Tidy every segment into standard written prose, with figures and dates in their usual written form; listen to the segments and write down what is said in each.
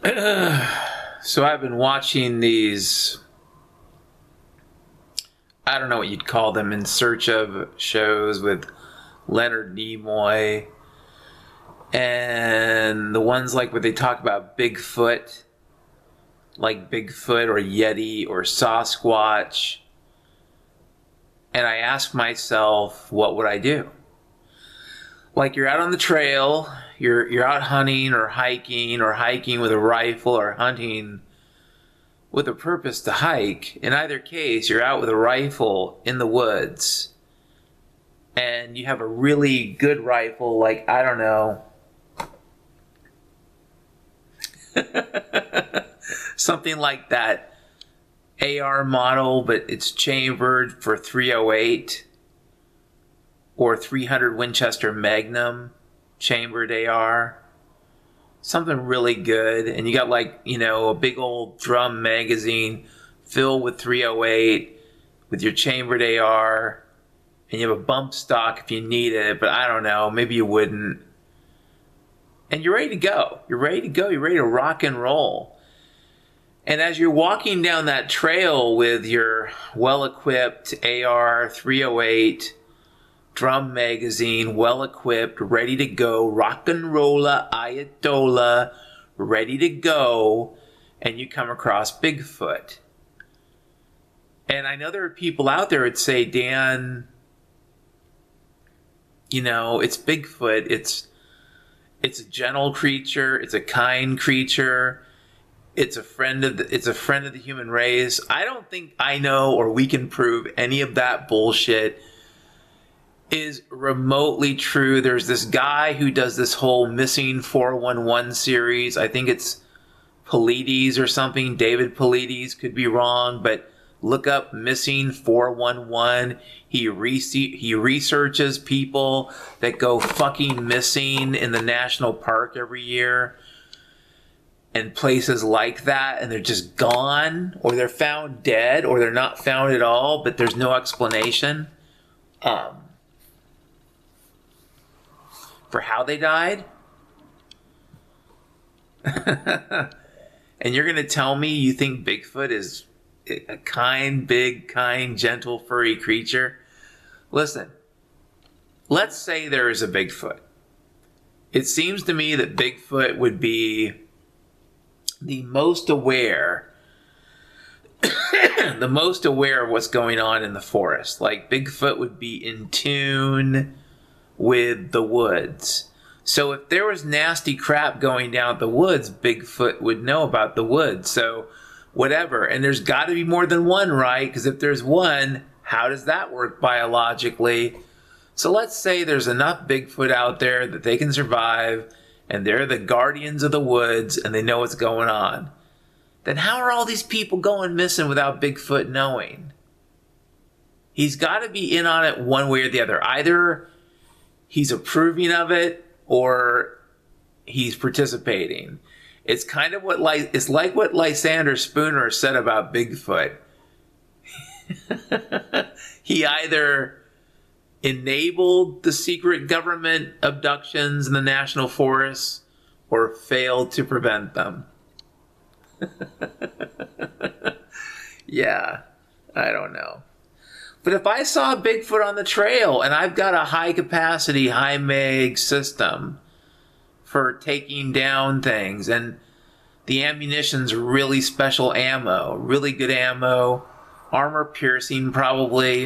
So I've been watching these, I don't know what you'd call them, In Search of shows with Leonard Nimoy, and the ones like where they talk about Bigfoot, like Bigfoot or Yeti or Sasquatch. And I ask myself, what would I do? Like, you're out on the trail, you're out hunting or hiking with a rifle, or hunting with a purpose to hike. In either case, you're out with a rifle in the woods, and you have a really good rifle, like, I don't know, something like that AR model, but it's chambered for .308 or .300 Winchester Magnum chambered AR. Something really good. And you got, like, you know, a big old drum magazine filled with .308 with your chambered AR, and you have a bump stock if you need it, but I don't know, maybe you wouldn't. And you're ready to go. You're ready to go. You're ready to rock and roll. And as you're walking down that trail with your well-equipped AR .308 drum magazine, well-equipped, ready to go, rock and rolla, Ayatollah, ready to go, and you come across Bigfoot. And I know there are people out there that say, Dan, you know, it's Bigfoot, it's a gentle creature, it's a kind creature, it's a friend of the human race. I don't think I know, or we can prove, any of that bullshit is remotely true. There's this guy who does this whole Missing 411 series. I think it's Paulides or something. David Paulides, could be wrong, but look up Missing 411. He researches people that go fucking missing in the national park every year and places like that, and they're just gone, or they're found dead, or they're not found at all, but there's no explanation for how they died. And you're going to tell me you think Bigfoot is a kind, big, kind, gentle, furry creature? Listen, let's say there is a Bigfoot. It seems to me that Bigfoot would be the most aware the most aware of what's going on in the forest. Like, Bigfoot would be in tune with the woods. So if there was nasty crap going down the woods, Bigfoot would know about the woods. So whatever. And there's got to be more than one, right? Because if there's one, how does that work biologically? So let's say there's enough Bigfoot out there that they can survive, and they're the guardians of the woods, and they know what's going on. Then how are all these people going missing without Bigfoot knowing? He's got to be in on it one way or the other. Either he's approving of it, or he's participating. It's kind of it's like what Lysander Spooner said about Bigfoot. He either enabled the secret government abductions in the national forests, or failed to prevent them. Yeah, I don't know. But if I saw Bigfoot on the trail, and I've got a high-capacity, high-mag system for taking down things, and the ammunition's really special ammo, really good ammo, armor-piercing probably,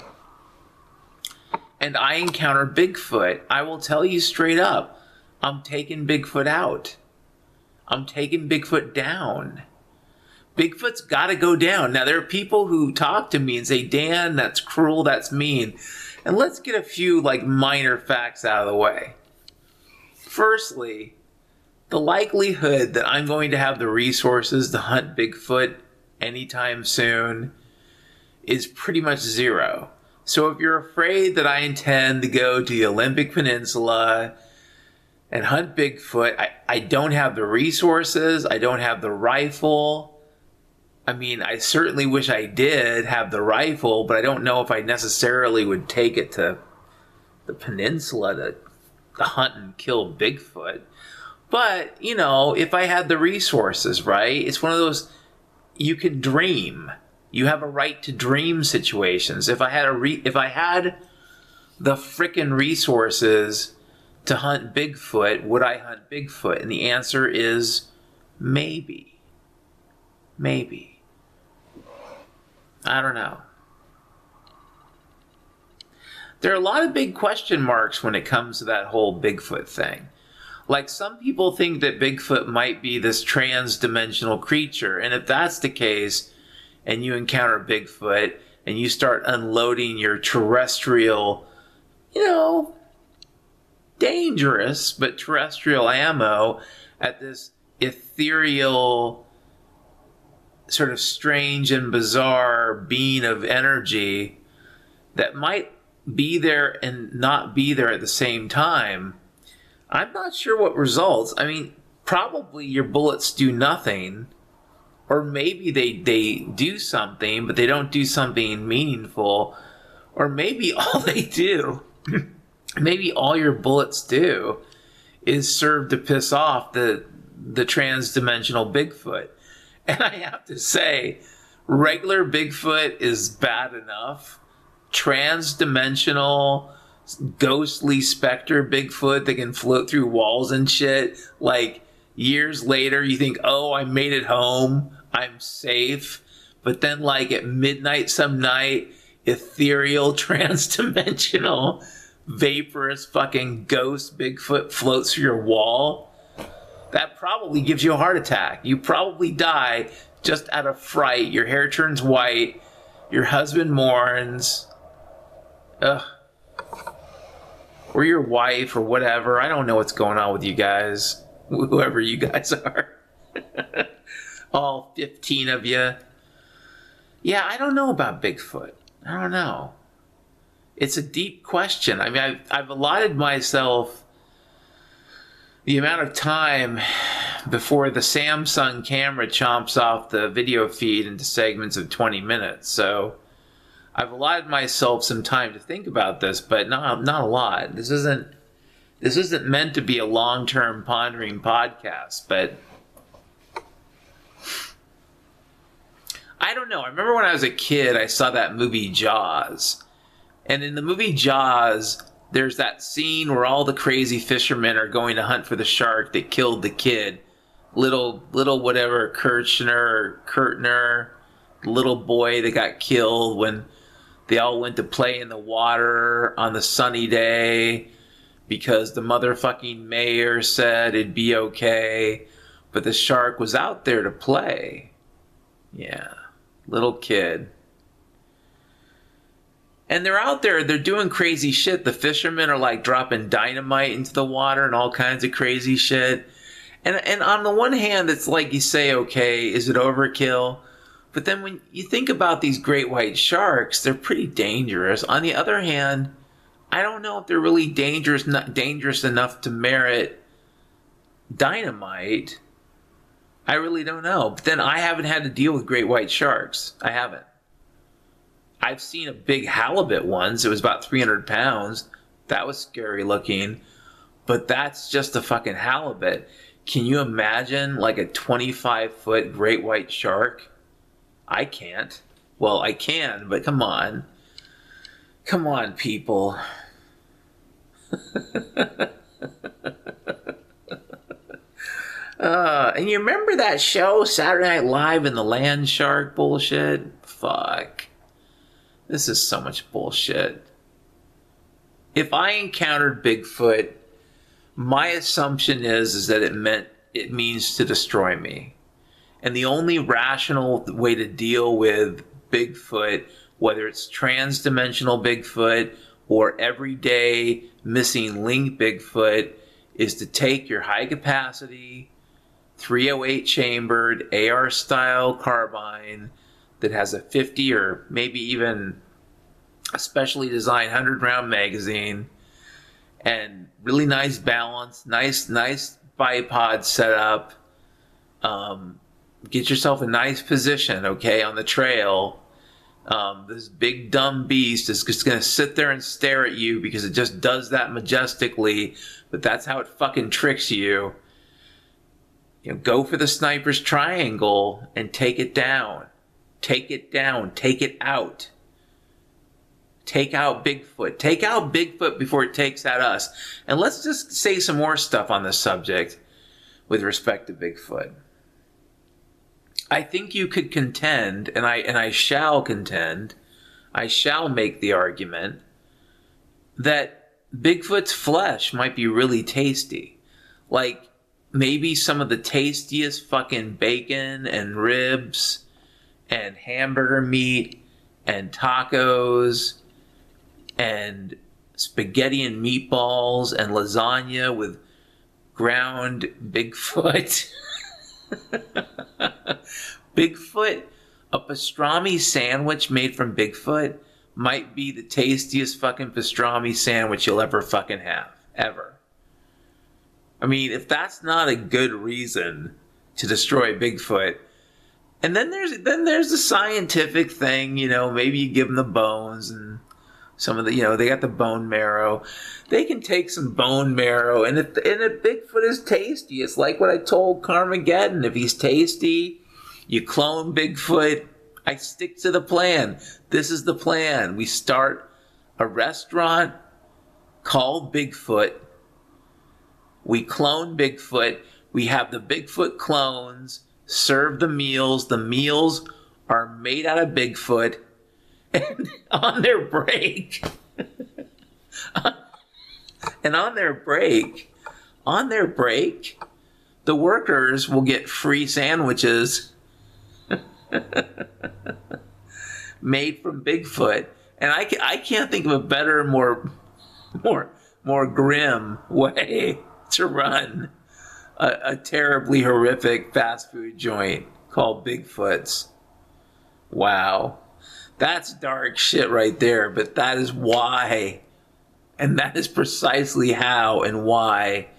and I encounter Bigfoot, I will tell you straight up, I'm taking Bigfoot out. I'm taking Bigfoot down. Bigfoot's got to go down. Now, there are people who talk to me and say, Dan, that's cruel, that's mean. And let's get a few, like, minor facts out of the way. Firstly, the likelihood that I'm going to have the resources to hunt Bigfoot anytime soon is pretty much zero. So if you're afraid that I intend to go to the Olympic Peninsula and hunt Bigfoot, I don't have the resources, I don't have the rifle. I mean, I certainly wish I did have the rifle, but I don't know if I necessarily would take it to the peninsula to hunt and kill Bigfoot. But, you know, if I had the resources, right? It's one of those, you can dream. You have a right to dream situations. If I had the frickin' resources to hunt Bigfoot, would I hunt Bigfoot? And the answer is maybe. Maybe. I don't know. There are a lot of big question marks when it comes to that whole Bigfoot thing. Like, some people think that Bigfoot might be this trans-dimensional creature, and if that's the case, and you encounter Bigfoot, and you start unloading your terrestrial, you know, dangerous, but terrestrial ammo at this ethereal, sort of strange and bizarre being of energy that might be there and not be there at the same time, I'm not sure what results. I mean, probably your bullets do nothing, or maybe they do something, but they don't do something meaningful, or maybe all they do, maybe all your bullets do is serve to piss off the trans-dimensional Bigfoot. And I have to say, regular Bigfoot is bad enough. Trans-dimensional, ghostly specter Bigfoot that can float through walls and shit, like, years later you think, oh, I made it home, I'm safe. But then, like, at midnight some night, ethereal, trans-dimensional, vaporous fucking ghost Bigfoot floats through your wall. That probably gives you a heart attack. You probably die just out of fright. Your hair turns white. Your husband mourns. Ugh. Or your wife or whatever. I don't know what's going on with you guys. Whoever you guys are. All 15 of you. Yeah, I don't know about Bigfoot. I don't know. It's a deep question. I mean, I've allotted myself the amount of time before the Samsung camera chomps off the video feed into segments of 20 minutes. So I've allotted myself some time to think about this, but not a lot. This isn't meant to be a long-term pondering podcast, but I don't know. I remember when I was a kid, I saw that movie Jaws. And in the movie Jaws, there's that scene where all the crazy fishermen are going to hunt for the shark that killed the kid. Little whatever, Kurtner, little boy that got killed when they all went to play in the water on the sunny day because the motherfucking mayor said it'd be okay, but the shark was out there to play. Yeah, little kid. And they're out there, they're doing crazy shit. The fishermen are like dropping dynamite into the water and all kinds of crazy shit. And on the one hand, it's like you say, okay, is it overkill? But then when you think about these great white sharks, they're pretty dangerous. On the other hand, I don't know if they're really dangerous enough to merit dynamite. I really don't know. But then I haven't had to deal with great white sharks. I haven't. I've seen a big halibut once. It was about 300 pounds. That was scary looking. But that's just a fucking halibut. Can you imagine like a 25-foot great white shark? I can't. Well, I can, but come on. Come on, people. And you remember that show, Saturday Night Live, and the land shark bullshit? Fuck. This is so much bullshit. If I encountered Bigfoot, my assumption is that it means to destroy me. And the only rational way to deal with Bigfoot, whether it's trans-dimensional Bigfoot or everyday missing link Bigfoot, is to take your high-capacity, 308 chambered AR-style carbine that has a 50 or maybe even a specially designed 100-round magazine and really nice balance, nice bipod setup. Get yourself a nice position, okay, on the trail. This big dumb beast is just going to sit there and stare at you because it just does that majestically, but that's how it fucking tricks you. Go for the sniper's triangle and take it down. Take it down. Take it out. Take out Bigfoot. Take out Bigfoot before it takes out us. And let's just say some more stuff on this subject with respect to Bigfoot. I think you could contend, and I shall contend, I shall make the argument that Bigfoot's flesh might be really tasty. Like, maybe some of the tastiest fucking bacon and ribs and hamburger meat and tacos and spaghetti and meatballs and lasagna with ground Bigfoot. Bigfoot, a pastrami sandwich made from Bigfoot might be the tastiest fucking pastrami sandwich you'll ever fucking have. Ever. I mean, if that's not a good reason to destroy Bigfoot. And then there's the scientific thing, maybe you give them the bones and some of the, they got the bone marrow. They can take some bone marrow, and if Bigfoot is tasty, it's like what I told Carmageddon. If he's tasty, you clone Bigfoot. I stick to the plan. This is the plan. We start a restaurant called Bigfoot. We clone Bigfoot. We have the Bigfoot clones serve the meals. The meals are made out of Bigfoot. And on their break, the workers will get free sandwiches made from Bigfoot. And I can't think of a better, more grim way to run a terribly horrific fast food joint called Bigfoot's. Wow. That's dark shit right there, but that is why, and that is precisely how and why,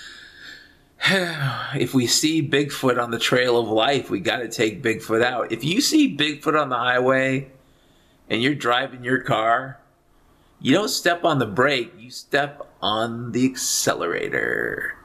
if we see Bigfoot on the trail of life, we got to take Bigfoot out. If you see Bigfoot on the highway and you're driving your car, you don't step on the brake, you step on the accelerator.